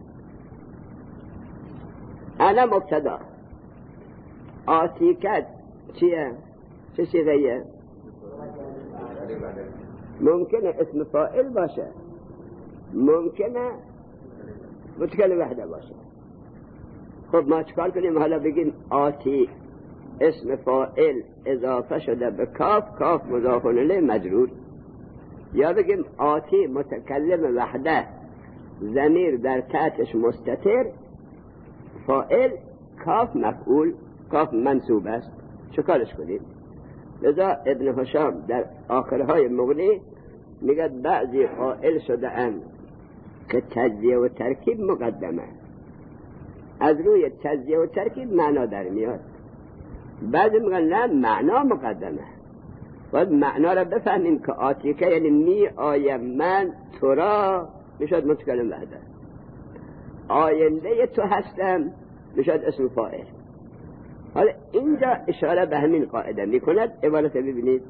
انا مبتدا، آتی که چیه؟ چه صیغه‌ایه؟ ممکنه اسم فاعل باشه، ممکنه متکلم وحده باشه. خب ما چکار کنیم؟ حالا بگیم آتی اسم فاعل اضافه شده به کاف، کاف مضاف الیه مجرور، یا بگیم آتی متکلم وحده ضمیر در تحتش مستتر، فاعل کاف مفعول، کاف منصوب است. چکارش کنیم؟ لذا ابن هشام در آخرهای مغنی میگه بعضی قائل شده اند که تجزیه و ترکیب مقدمه، از روی تجزیه و ترکیب معنا در میاد. بعضی میگن نه، معنا مقدمه. باید معنا را بفهمیم که آتیکه یعنی می آیم من تو را، میشد متکلم وحده. آینده تو هستم میشد اسم فاعل. حالا اینجا اشاره به همین قاعده میکند. عبارت ببینید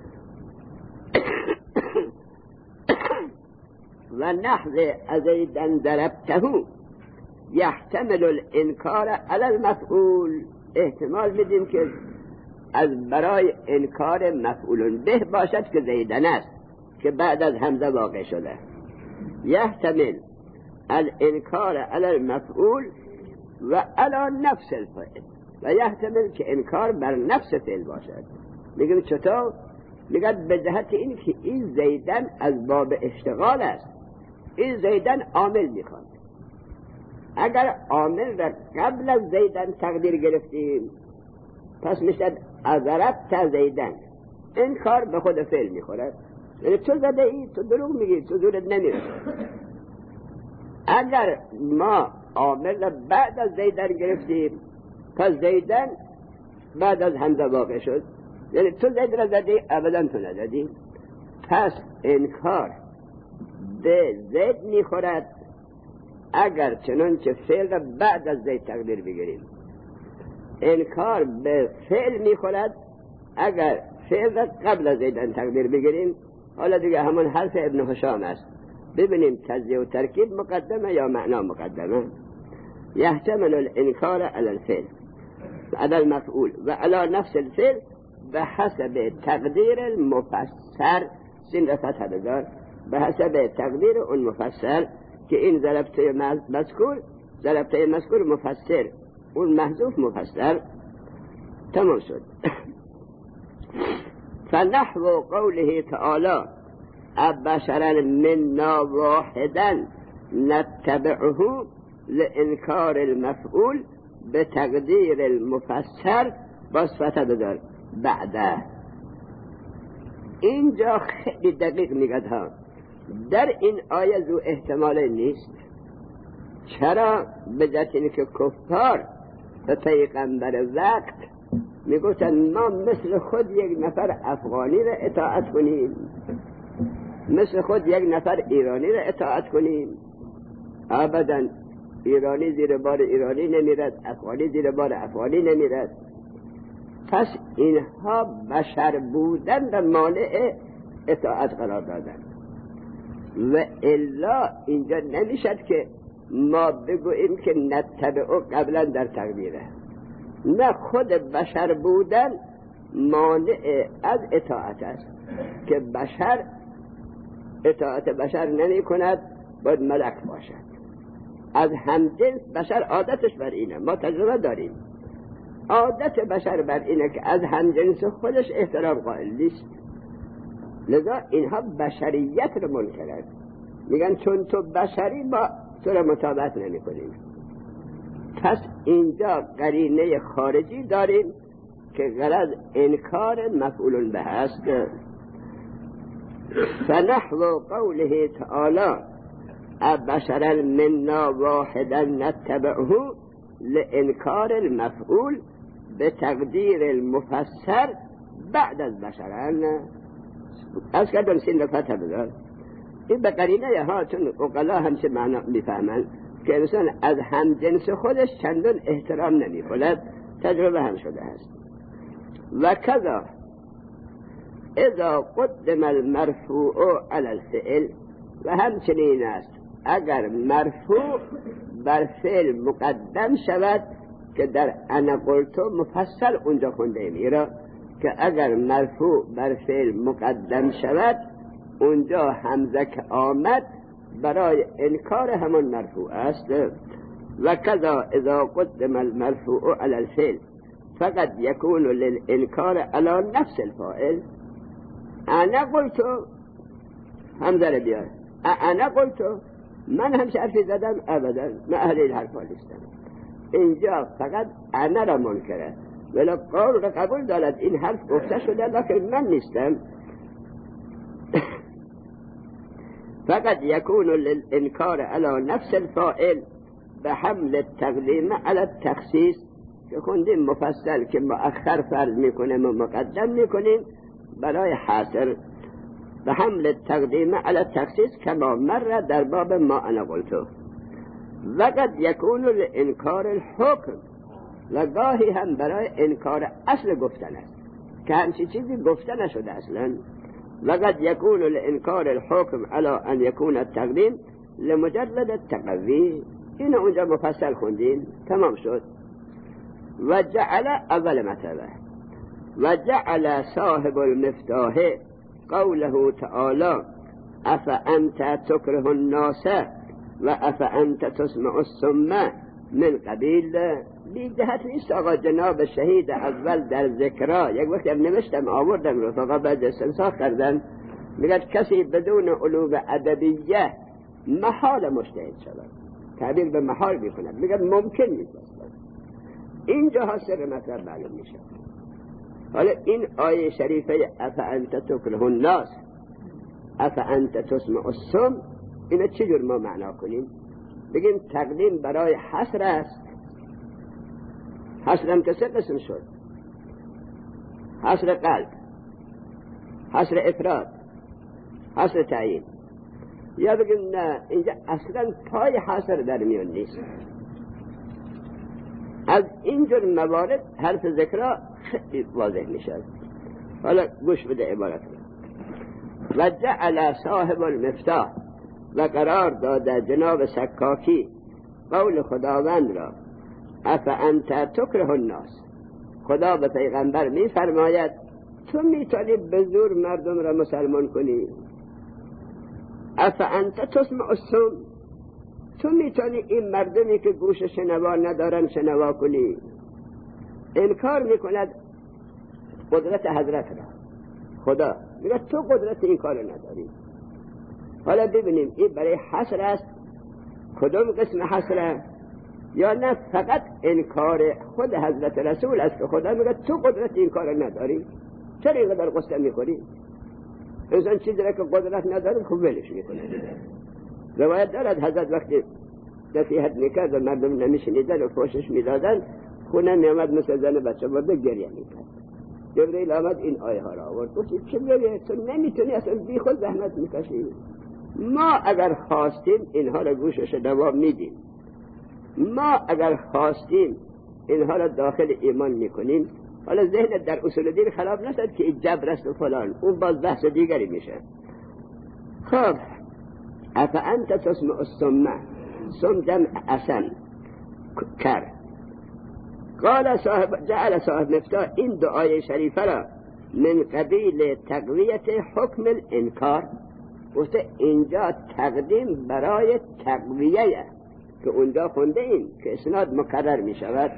و نحو ازیدن ضربته یحتمل الانکار علی المفعول، احتمال میدیم که از برای انکار مفعول به باشد که زیدن است که بعد از همزه واقع شده. یحتمل الانکار علی المفعول و علی نفس الفعل، و یحتمل که انکار بر نفس فعل باشد. میگم چطور؟ میگم به جهت این که این زیدن از باب اشتغال است، این زیدن عامل میخواد. اگر عامل را قبل از زیدن تقدیر گرفتیم پس میشد ضربت زیدن، این کار به خود فعل میخورد، یعنی تو زده ای، تو دروغ میگی، تو زورت نمیرسه. اگر ما عامل را بعد از زیدن گرفتیم پس زیدن بعد از همزه واقع شد، یعنی تو زید را زدی، ابدا تو نزدی. پس انکار به زید میخورد اگر چنانچه فعل را بعد از زید تقدیر بگیریم. انکار به فعل میخورد اگر فعل را قبل از زیدن تقدیر بگیریم. حالا دیگه همون حرف ابن هشام است، ببینیم تجزیه و ترکیب مقدمه یا معنا مقدمه. یحتمل الانکار علی الفعل علی المفعول و علی نفس الفعل به حسب تقدیر المفسر. سین را فتح بذار، به حسب تقدیر اون مفسر که این ضربته مذکور مفسر، اون محذوف مفسر. تمام شد. فنحو قوله تعالی ابشرا منا واحدا نتبعه لانکار المفعول به تقدیر المفسر باز فتح بذار بعده. اینجا خیلی دقیق میگد ها، در این آیه ذو احتمال نیست. چرا؟ به جهت اینکه کفار به پیغمبر وقت میگفتن ما مثل خود یک نفر افغانی را اطاعت کنیم، مثل خود یک نفر ایرانی را اطاعت کنیم. ابدا، ایرانی زیر بار ایرانی نمیرد، افغانی زیر بار افغانی نمیرد. پس اینها بشر بودن و مانع اطاعت قرار دادن. و الا اینجا نمیشد که ما بگوییم که نتبعو قبلا در تقدیره. نه، خود بشر بودن مانع از اطاعت است که بشر اطاعت بشر نمی کند، باید ملک باشد. از همجنس بشر عادتش بر اینه، ما تجربه داریم. عادت بشر بر اینه که از همجنس خودش احترام قائل نیست. لذا اینها بشریت رو منکرند، میگن چون تو بشری ما تو رو مطابقت نمی کنیم. پس اینجا قرینه خارجی داریم که غرض انکار مفعول به است. فنحو قوله تعالی ابشرا منا واحدا نتبعه لانکار المفعول به تقدیر المفسر بعد از بشران. از کردن سین فتح بذار. این به قرینه ها، چون اقلا همچه معنا میفهمن که انسان از هم جنس خودش چندان احترام نمی کند. تجربه هم شده است. و کذا اذا قدم المرفوع علی الفعل، و همچنین است اگر مرفوع بر فعل مقدم شود که در انا قلتو مفصل اونجا خونده میره که اگر مرفوع بر فعل مقدم شود اونجا همزه که آمد برای انکار همان مرفوع است. و کذا اذا قدم المرفوع علی الفعل فقد یکون للانکار علی نفس الفاعل. انا قلتو همزه رو بیار، انا قلتو من همش حرفی زدم، ابدا من اهل این حرفا نیستم. اینجا فقط انا را منکره، ولی قول را قبول دارد این حرف گفته شده لکن من نیستم. فقط یکون للانکار علی نفس الفاعل به حمل التقدیم علی التخصیص که خوندیم مفصل که مؤخر فرض میکنیم و مقدم میکنیم برای حاصر. به حمل التقدیم علی التخصیص کما مر در باب ما انا قلتو. وقد یکون لانکار الحکم، و گاهی هم برای انکار اصل گفتن است که همچی چیزی گفته نشده اصلا. وقد یکون لانکار الحکم علی ان یکون التقدیم لمجرد التقوی. این اونجا مفصل خوندیم، تمام شد. و جعل اول مطلبه و جعل صاحب المفتاح قوله تعالی افانت تکره الناس و افانت تسمع الصم من قبیل. بی جهت نیست آقا. جناب شهید اول در ذکرها یک وقت نوشتم آوردم رفقا بعد استنساخ کردن، میگه کسی بدون علوم ادبیه محال مجتهد شود. تعبیر به محال میکند، میگه ممکن نیست اصلا. اینجا ها سر مطلب معلوم میشه. حالا این آیه شریفه افانت تکره الناس افانت تسمع الصم، اینو چجور ما معنا کنیم؟ بگیم تقدیم برای حصر است. حصر هم که سه قسم شد: حصر قلب، حصر افراد، حصر تعیین. یا بگیم نه، اینجا اصلا پای حصر در میون نیست. از اینجور موارد حرف ذکرها خیلی واضح میشه. حالا گوش بده عبارت رو. و جعل صاحب المفتاح و قرار داده جناب سکاکی قول خداوند را افانت تکره الناس، خدا به پیغمبر می فرماید تو میتونی به زور مردم را مسلمان کنی؟ افانت تسمع الصم، تو میتونی این مردمی که گوش شنوا ندارن شنوا کنی؟ انکار میکند قدرت حضرت را. خدا میگه تو قدرت این کار نداری. حالا ببینیم این برای حصر است، کدوم قسم حصره، یا نه فقط انکار خود حضرت رسول است که خدا میگه تو قدرت این کار نداری؟ چرا اینقدر قصه میخوری؟ انسان چیزی را که قدرت نداره خب ولش میکنه. روایت دارد حضرت وقتی نصیحت میکرد و مردم نمیشنیدن و فوشش میدادن، خونه میامد مثل زن بچه برده گریه میکرد. جبرئیل آمد این آیه ها را آورد، گفت چه گریه؟ تو نمیتونی، اصلا بی خود زحمت میکشی. ما اگر خواستیم اینها را گوشش دوام میدیم، ما اگر خواستیم اینها را داخل ایمان میکنیم. حالا ذهنت در اصول دین خراب نشد که این جبر است و فلان، اون باز بحث دیگری میشه. خب افانت تسمع الصم، صم جمع اصل کر. قال صاحب جعل صاحب مفتاح این دعای شریفه را من قبیل تقویت حکم الانکار، گفته اینجا تقدیم برای تقویه که اونجا خونده این که اسناد مکرر می شود.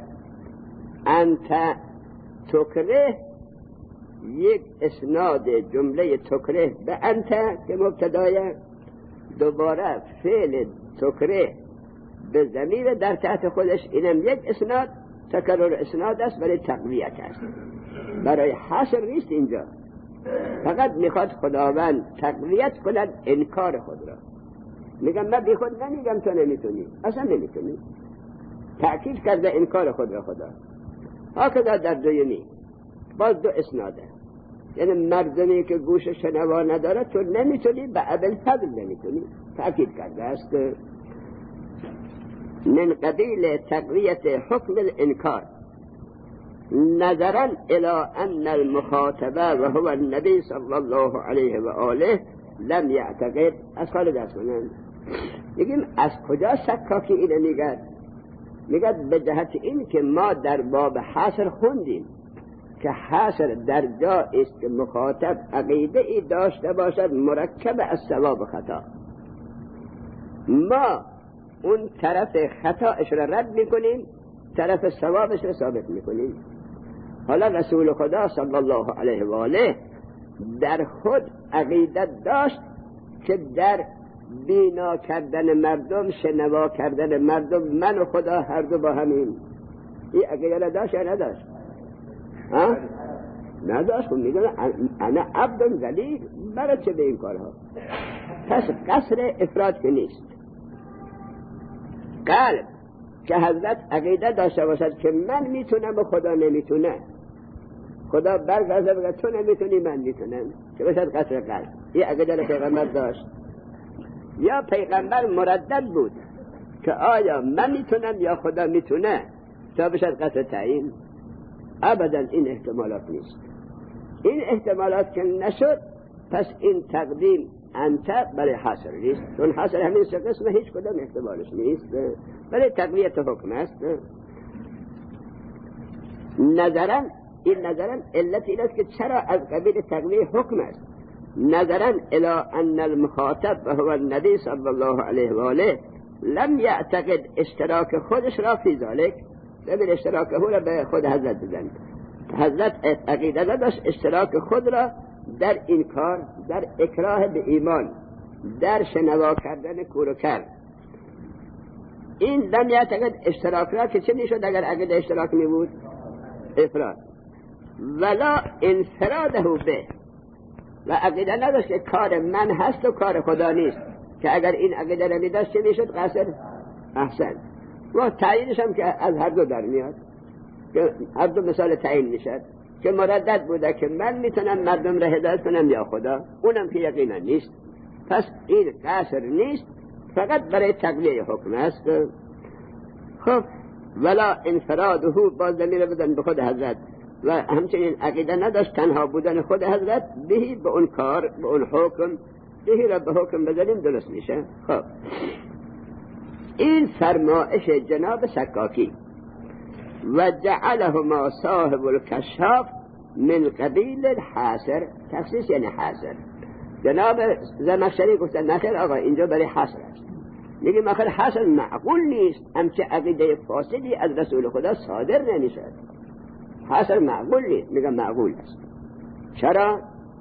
انت تکره، یک اسناد جمله تکره به انت که مبتدای، دوباره فعل تکره به ضمیر در تحت خودش، اینم یک اسناد، تکرر اسناد است برای تقویت است، برای حصر نیست. اینجا فقط میخواد خداوند تقویت کند انکار خود را. میگم من بی خود نمیگم تو نمیتونی، اصلا نمیتونی. تأکید کرده انکار خود را خدا. هکذا در دویمی باز دو اسناده، یعنی مردمی که گوش شنوا نداره تو نمیتونی، به ابوالفضل نمیتونی. تأکید کرده است من قبیل تقویت حکم الانکار نظرا الى ان المخاطبه و هو النبی صلی الله علیه و آله لم یعتقد. از حال درس کنن میگیم از کجا سکاکی اینو میگه؟ میگه به جهت این که ما در باب حصر خوندیم که حصر در جا است که مخاطب عقیده ای داشته باشد مرکب از ثواب و خطا. ما اون طرف خطاش را رد میکنیم، طرف ثوابش را ثابت میکنیم. حالا رسول خدا صلی الله علیه و آله در خود عقیده داشت که در بینا کردن مردم، شنوا کردن مردم، من و خدا هر دو با همین. این عقیده را داشت یا نداشت؟ نداشت. خب میگه انا عبد ذلیل، برای چه به این کارها؟ پس قصر افراد که نیست. قلب که حضرت عقیده داشته باشد که من میتونم و خدا نمیتونه، خدا برگرده بگه تو نمیتونی من میتونم، که باشد قصر قلب. این عقیده را پیغمبر داشت. یا پیغمبر مردد بود که آیا من میتونم یا خدا میتونه تا باشد قصر تعیین؟ ابدا این احتمالات نیست. این احتمالات که نشد، پس این تقدیم انت برای حصر نیست، چون حصر همین سه قسمه هیچ کدام احتمالش نیست، برای تقویت حکم است. نظرا این نظرا علت این است که چرا از قبیل تقویه حکم است. نظرا الى ان المخاطب و هو النبی صلی الله علیه و آله لم یعتقد اشتراک خودش را فی ذالک، ببین اشتراک او را به خود حضرت بزن. حضرت عقیده نداشت اشتراک خود را در این کار، در اکراه به ایمان، در شنوا کردن کور و کر. این لم یعتقد اشتراک را که چه میشد اگر عقیده اشتراک می بود؟ افراد. ولا انفراده به، و عقیده نداشت که کار من هست و کار خدا نیست، که اگر این عقیده را می داشت چه میشد؟ قصر احسن. و تعیینش هم که از هر دو در میاد، که هر دو مثال تعیین میشد که مردد بوده که من میتونم مردم را هدایت کنم یا خدا، اونم که یقینا نیست. پس این قصر نیست، فقط برای تقویه حکم است. خب ولا انفراده، باز ضمیر بدن به خود حضرت، و همچنین عقیده نداشت تنها بودن خود حضرت بهی، به اون کار، به اون حکم، یهی را به حکم بذاریم درست میشه. خب این فرمایش جناب سکاکی و جعلهما صاحب الکشاف من قبیل الحاصر، تخصیص یعنی حاصر. جناب زمخشری گفتن نخیر آقا اینجا برای حاصر است. میگیم آخر حاصر معقول نیست، همچه عقیده فاسدی از رسول خدا صادر نمیشه. حاصر معقول نیست. میگم معقول است. چرا؟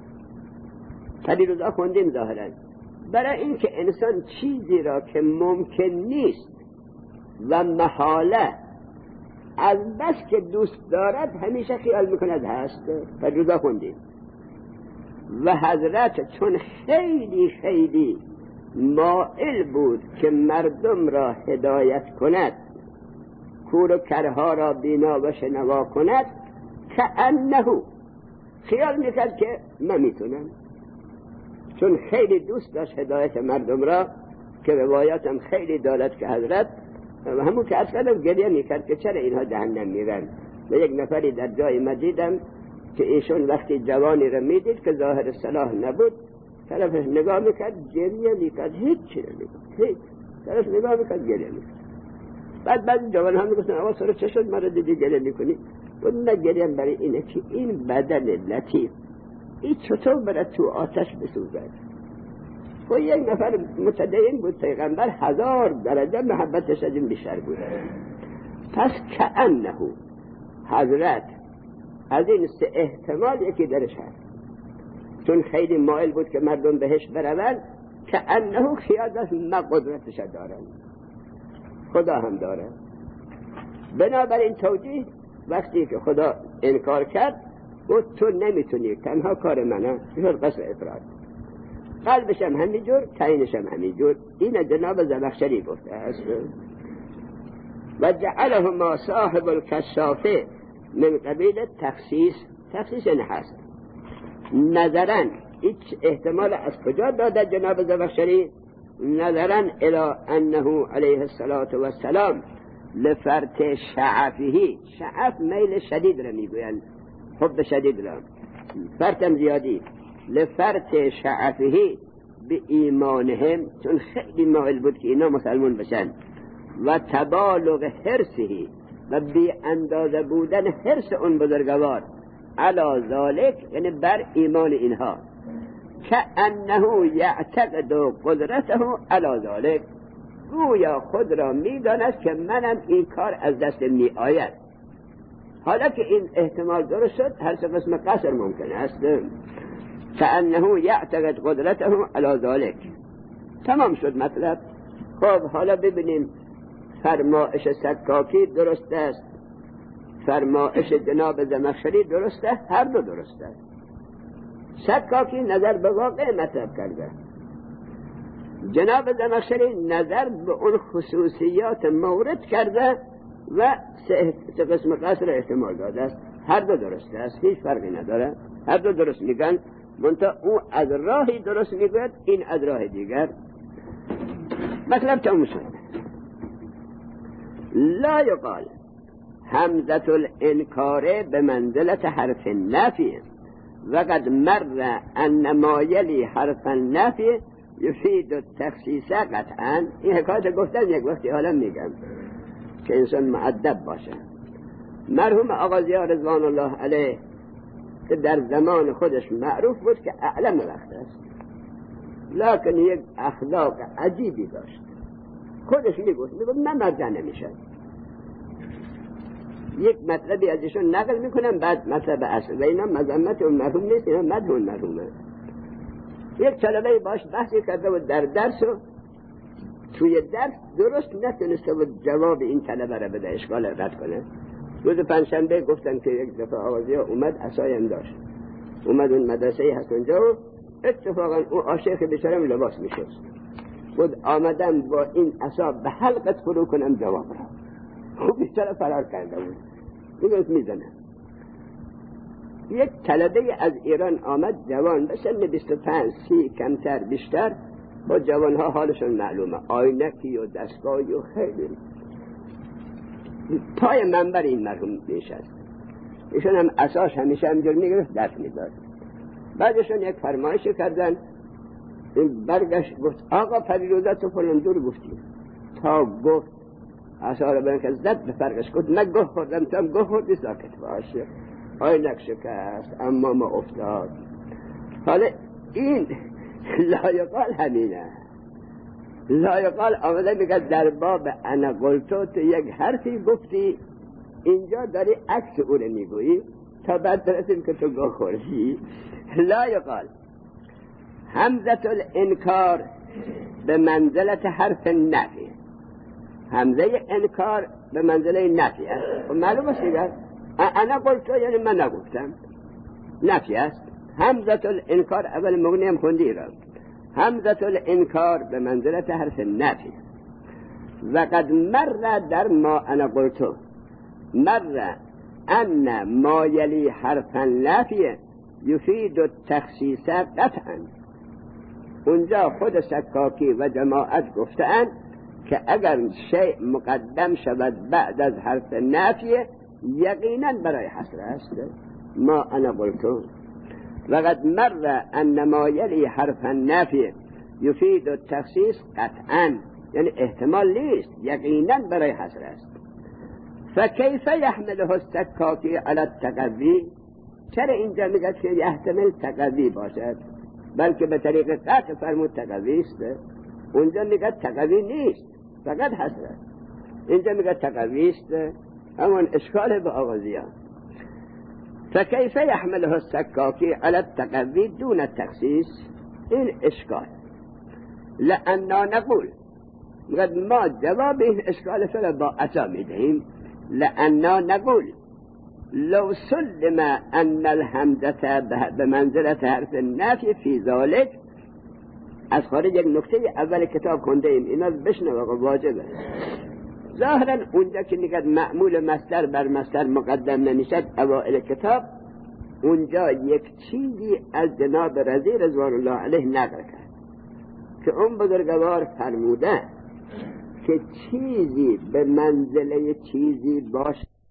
روزا خوندیم ظاهرا برای اینکه انسان چیزی را که ممکن نیست و محاله از بس که دوست دارد همیشه خیال میکند هست. روزا خوندیم و حضرت چون خیلی خیلی مائل بود که مردم را هدایت کند، کور و کرها را بینا و شنوا کند، که انه خیال میکرد که من میتونم، چون خیلی دوست داشت هدایت مردم را که روایاتم خیلی دارد که حضرت همون که اصلا گریه میکرد که چرا اینها جهنم میرن. و یک نفری در جای مدیدم که ایشون وقتی جوانی را میدید که ظاهر صلاح نبود، طرفش نگاه میکرد گریه میکرد، هیچ چیز نمیکرد، طرف نگاه میکرد گریه میکرد. بعد جوان ها میگفتن آقا سر چه شد مرا دیدی گریه میکنی؟ بود نه گریم برای اینه که این بدن لطیف این چطور برای تو آتش بسوزد. و یک نفر متدین بود، پیغمبر 1000 درجه محبتش از این بیشتر بود. پس کأنه حضرت از این 3 احتمال یکی درش هست، چون خیلی مایل بود که مردم بهش برون، کأنه خیال داشت ما قدرتش دارن، خدا هم داره. بنابراین توجیه وقتی که خدا انکار کرد گفت تو نمیتونی، تنها کار منه، این قصر اطراف. قلبش هم همینجور، تعینش هم همینجور. این جناب زمخشری گفته است. و جعلهما صاحب الکشافه من قبیل تخصیص نحس. نظرا هیچ احتمال از کجا داده جناب زمخشری؟ نظرا الى انه علیه الصلاة والسلام لفرط شعفه، شعف میل شدید را میگویند، حب شدید را، فرطم زیادی، لفرط شعفه به ایمانهم، چون خیلی مایل بود که اینا مسلمان بشن، و تبالغ حرصه و بی اندازه بودن حرص اون بزرگوار علی ذالک، یعنی بر ایمان اینها، که انه یعتقد قدرته علی ذالک، گویا خود را میداند که منم این کار از دست می آید. حالا که این احتمال درست شد، هر سه قسم قصر ممکن است. کأنه یعتقد قدرته علی ذالک، تمام شد مطلب. خب حالا ببینیم فرمایش سکاکی درست است، فرمایش جناب زمخشری درست است، هر دو درست است. سکاکی نظر به واقع مطلب کرده، جناب زمخشری نظر به اون خصوصیات مورد کرده و سه قسم قصر احتمال داده است. هر دو درست است، هیچ فرقی نداره، هر دو درست میگن، منتها او از راهی درست میگوید، این از راه دیگر. مطلب تموم شد. لا یقال همزة الانکار به منزلت حرف نفی وقد مر ان ما یلی حرف نفی یفید التخصیص قطعا. این حکایت گفتن یک وقتی حالا میگم که انسان مؤدب باشه. مرحوم آقا ضیا رضوان الله علیه که در زمان خودش معروف بود که اعلم وقت است، لکن یک اخلاق عجیبی داشت. خودش میگفت من مرجع نمیشم. یک مطلبی از ایشون نقل میکنم، بعد مطلب اصل و اینا مذمت اون مرحوم نیست، اینا مدح اون مرحومه. یک طلبه باش بحثی کرده و در درس و توی درس درست نتونسته بود جواب این طلبه را بده، اشکال رد کنه. روز پنجشنبه گفتن که یک دفعه آوازی اومد، عصایم داشت، اومد اون مدرسه هست اونجا و اتفاقا اون عاشق بیچارم لباس میشست، بود آمدم با این عصا به حلقت فرو کنم جواب را. خوب بیچاره فرار کرده بود، میگوید میزنه. یک طلبه از ایران آمد، جوان به سن 25 30 کمتر بیشتر، با جوانها حالشون معلومه، آینکی و دستگاهی و خیلی پای منبر این مرحوم نشست. ایشون هم عصاش همیشه همجور میگرفت، دست میداد. بعدشون یک فرمایشی کردن این برگشت گفت آقا پریروزه تو فلان دور گفتی، تا گفت آثار بین که زد به فرقش گفت من گه خوردم، تو هم گه خوردی، ساکت باشه، آینک شکست اما ما افتاد. حالا این لایقال همینه، لایقال آمده میگه در باب انا قلتو تو یک حرفی گفتی، اینجا داری عکس او رو میگویی تا بعد برسیم که تو گه خوردی. لایقال همزه الانکار به منزلت حرف نفی، همزه انکار به منزله نفی است. معلوم است دیگر انا قلتو یعنی من نگفتم، نفی است. همزه الانکار اول مغنی هم خوندی را، همزه الانکار به منزلت حرف نفی. و قد مر در ما انا قلتو، مر ان ما یلی حرفا نفی یفید التخصیص قطعا. اونجا خود سکاکی و جماعت گفتند که اگر شیء مقدم شود بعد از حرف نفی یقینا برای حصر است. ما انا قلتو و قد مر ان ما یلی حرف نفی یفید التخصیص قطعا، یعنی احتمال نیست، یقینا برای حصر است. فکیف یحمله السکاکی علی التقوی، چرا اینجا میگه که یحتمل تقوی باشد، بلکه به طریق قطع فرمود تقوی است. اونجا میگه تقوی نیست، فقط حصر است. اینجا میگه تقوی است، همون اشکال به آغازیان. فکیف یحمله السکاکی علی التقوی دون التخصیص، این اشکال. لأننا نقول، ما جواب این اشکال را با عطا میدهیم. لأننا نقول لو سلم ان الحمزه بمنزله حرف نفی فی ذلك، از خارج یک نکته اول کتاب خونده ایم، اینا بشنو و واجبه. ظاهرا اونجا که میگه معمول مصدر بر مصدر مقدم نمیشد اوائل کتاب، اونجا یک چیزی از جناب رضی رضوان الله علیه نقل کرد که اون بزرگوار فرموده که چیزی به منزله چیزی باشه